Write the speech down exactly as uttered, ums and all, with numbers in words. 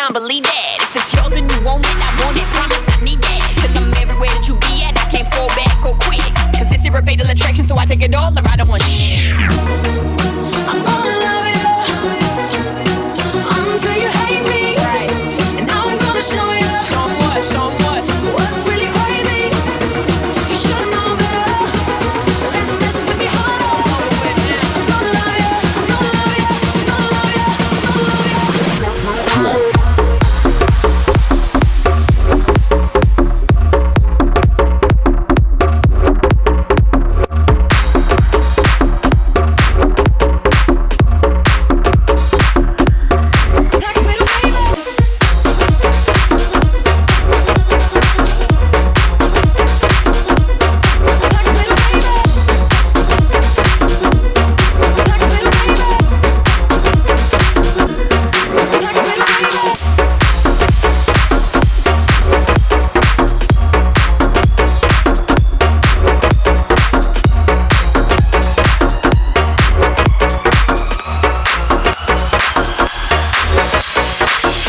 time, believe that. If it's yours and you want it, I want it, promise I need that. Till I'm everywhere that you be at, I can't fall back or quit. Cause it's your fatal attraction, so I take it all or I don't want shit.